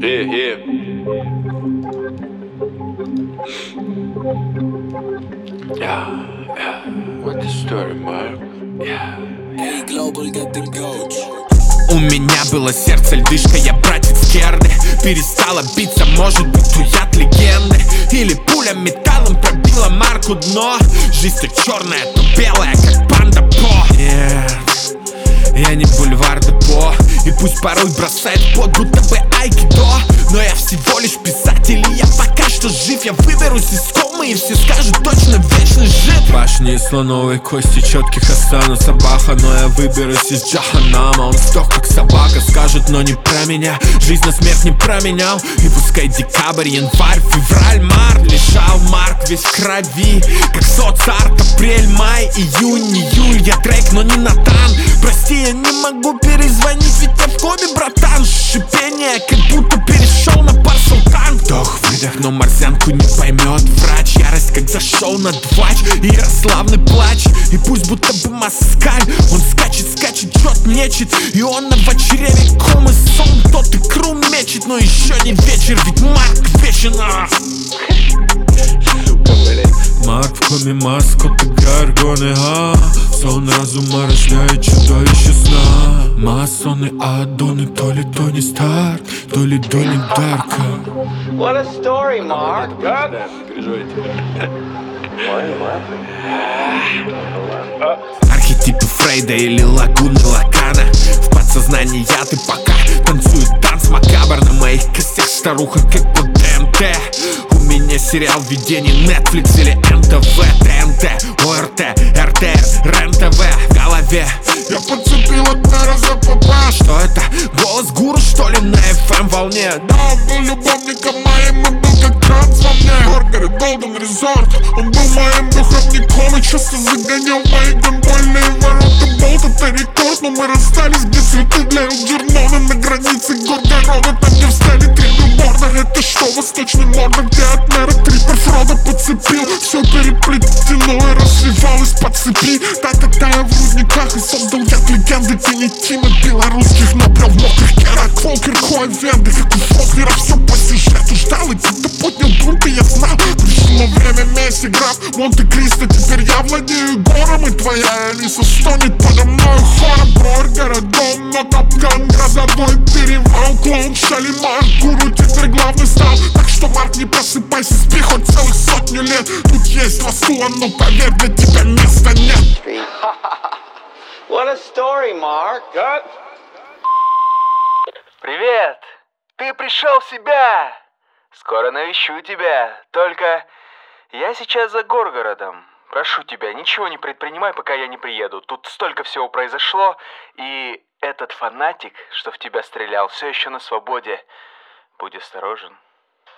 Yeah. What the story, Mark? Hey, Global, get the coach. У меня было сердце льдышка, я братец Керды. Перестала биться, может быть, туят легенды. Или пуля металлом пробила марку дно. Жизнь то черная, то белая, как панда по. Нет, я не бульвар депо. И пусть порой бросает под, будто бы айкидо. Но я всего лишь писатель, и я пока что жив. Я выберусь из комы, и все скажут точно вечный жив. Башни из слоновой кости, четких останутся баха. Но я выберусь из джаханама. Он сдох как собака, скажут, но не про меня. Жизнь на смерть не променял. И пускай декабрь, январь, февраль, март. Лежал Марк весь в крови, как соцарт. Апрель, май, июнь, июль. Я Дрейк, но не Натан. Прости, я не могу перезвонить, ведь я в коме, братан. Шипение, как будто перешел на пар султан. Вдох, выдох, но марсианку не поймет врач. Ярость, как зашел на двач, и ярославный плач. И пусть будто бы москаль, он скачет, чет нечет. И он на чреве комы сон, тот икру мечет. Но еще не вечер, ведь Марк вечен. Марк в коме, маскоты, гаргоны, сон разума рождает чудовище сна. Масоны, адоны, то ли Тони Старк, то ли Донни Дарка. What a story, Mark. Архетипы Фрейда или лагуны Лакана. В подсознании я, ты пока танцует танц макабр. На моих костях старуха, как по ДМТ. У меня сериал видений Netflix или НТВ, ТНТ, ОРТ, РТ, РЕН-ТВ в голове. Я подцепил от мэра за ПП. Что это? Голос гуру, что ли, на FM волне? Да, он был любовником моим и был как транс во мне. Бургер и Голден Резорт, он был моим духовником и часто загонял мои гандбольные ворота. Болт, это рекорд, но мы расстались, где цветы для Элджернона. На границе Горгорода, там где встали три билборда. Это что, восточный мордор, где от мэра Трипер Фрода подцепил. Все переплетено и развивалось по цепи. Та-та-та, я в рудниках и создал яд легенды. Ты не Тима белорусских, но брал в мокрых керах. Волкер, Хуай, Венды, как у Фоклера. Все по сюжету ждал, и кто-то поднял бунт, и я знал. Пришло время Месси, граф Монте-Кристо. Теперь я владею гором, и твоя Алиса стонет подо мной хором. Бургера, дом, но капкан, грозовой перевал. Клоун, Шалимар, гуру теперь главный стал. Так что, Марк, не просыпайся, спи хоть целых 100 лет. Тут есть ласула, но поверь, для тебя места нет. What a story, Mark. Привет! Ты пришел в себя! Скоро навещу тебя. Только я сейчас за Горгородом. Прошу тебя, ничего не предпринимай, пока я не приеду. Тут столько всего произошло, и этот фанатик, что в тебя стрелял, все еще на свободе. Будь осторожен.